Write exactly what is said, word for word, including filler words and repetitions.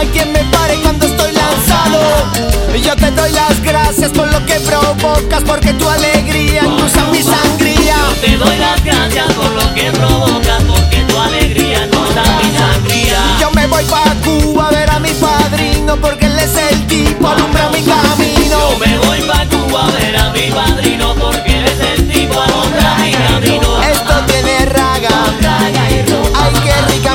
hay quien me pare cuando estoy lanzado. Yo te doy las gracias por lo que provocas, porque tu alegría